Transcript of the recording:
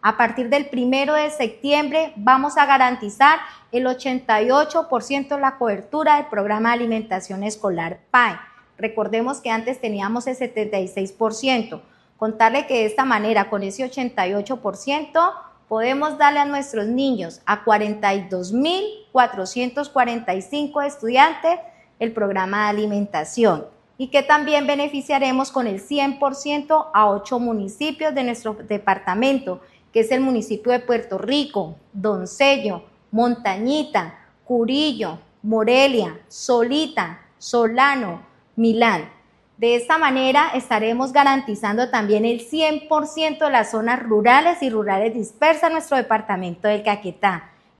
A partir del 1 de septiembre vamos a garantizar el 88% de la cobertura del programa de alimentación escolar PAE. Recordemos que antes teníamos el 76%. Contarle que de esta manera, con ese 88%, podemos darle a nuestros niños, a 42.445 estudiantes, el programa de alimentación, y que también beneficiaremos con el 100% a 8 municipios de nuestro departamento, que es el municipio de Puerto Rico, Doncello, Montañita, Curillo, Morelia, Solita, Solano, Milán. De esta manera estaremos garantizando también el 100% de las zonas rurales y rurales dispersas en nuestro departamento del Caquetá.